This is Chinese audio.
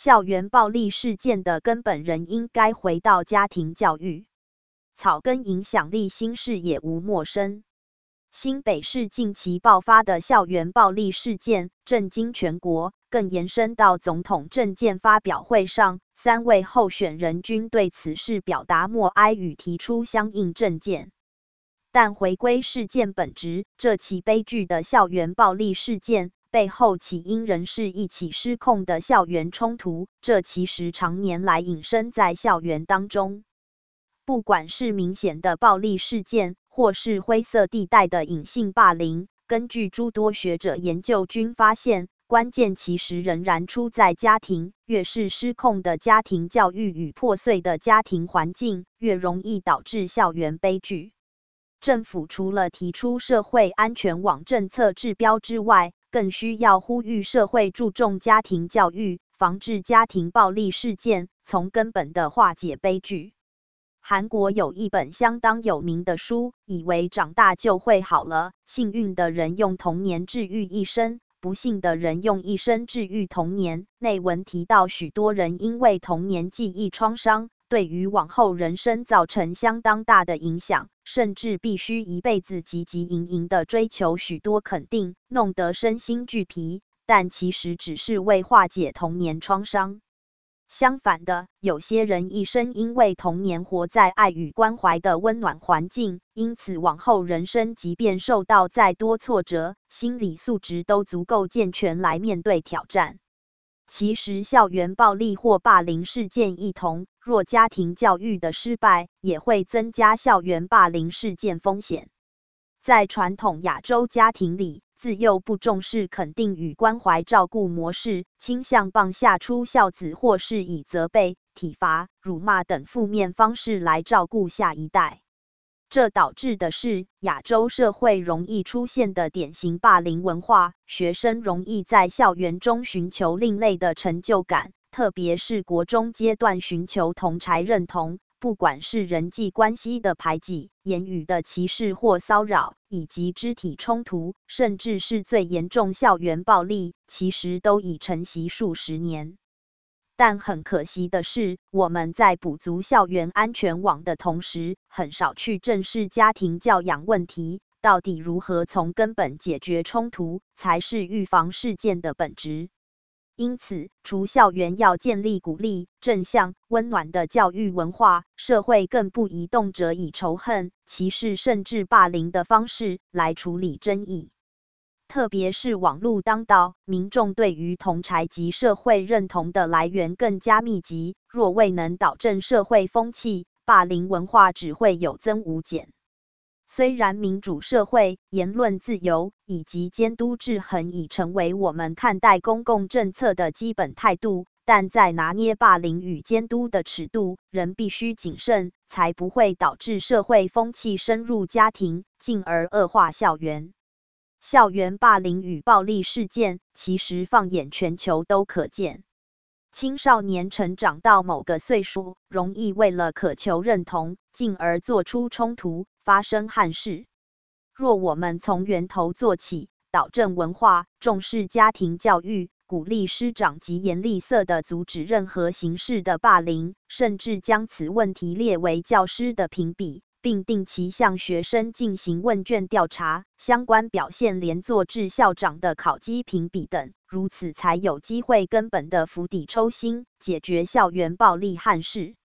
校园暴力事件的根本仍应该回到家庭教育。草根影响力新事也无陌生。新北市近期爆发的校园暴力事件震惊全国，更延伸到总统政见发表会上，3位候选人均对此事表达默哀与提出相应政见。但回归事件本质，这起悲剧的校园暴力事件背后起因仍是一起失控的校园冲突，这其实常年来隐身在校园当中。不管是明显的暴力事件，或是灰色地带的隐性霸凌，根据诸多学者研究均发现，关键其实仍然出在家庭，越是失控的家庭教育与破碎的家庭环境，越容易导致校园悲剧。政府除了提出社会安全网政策治标之外，更需要呼吁社会注重家庭教育，防治家庭暴力事件，从根本的化解悲剧。韩国有一本相当有名的书，以为长大就会好了，幸运的人用童年治愈一生，不幸的人用一生治愈童年。内文提到许多人因为童年记忆创伤，对于往后人生造成相当大的影响，甚至必须一辈子汲汲营营地追求许多肯定，弄得身心俱疲，但其实只是为化解童年创伤。相反的，有些人一生因为童年活在爱与关怀的温暖环境，因此往后人生即便受到再多挫折，心理素质都足够健全来面对挑战。其实校园暴力或霸凌事件一同，若家庭教育的失败，也会增加校园霸凌事件风险。在传统亚洲家庭里，自幼不重视肯定与关怀照顾模式，倾向棒下出孝子，或是以责备、体罚、辱骂等负面方式来照顾下一代。这导致的是亚洲社会容易出现的典型霸凌文化，学生容易在校园中寻求另类的成就感，特别是国中阶段寻求同儕认同。不管是人际关系的排挤、言语的歧视或骚扰，以及肢体冲突，甚至是最严重校园暴力，其实都已承袭数十年。但很可惜的是，我们在补足校园安全网的同时，很少去正视家庭教养问题，到底如何从根本解决冲突，才是预防事件的本质。因此，除校园要建立鼓励、正向、温暖的教育文化，社会更不宜动辄以仇恨、歧视甚至霸凌的方式来处理争议。特别是网络当道，民众对于同儕及社会认同的来源更加密集，若未能导正社会风气，霸凌文化只会有增无减。虽然民主社会、言论自由以及监督制衡已成为我们看待公共政策的基本态度，但在拿捏霸凌与监督的尺度，仍必须谨慎，才不会导致社会风气深入家庭，进而恶化校园。校园霸凌与暴力事件，其实放眼全球都可见。青少年成长到某个岁数，容易为了渴求认同，进而做出冲突，发生憾事。若我们从源头做起，导正文化，重视家庭教育，鼓励师长及严厉色地阻止任何形式的霸凌，甚至将此问题列为教师的评比，并定期向学生进行问卷调查，相关表现连坐至校长的考绩评比等，如此才有机会根本的釜底抽薪，解决校园暴力憾事。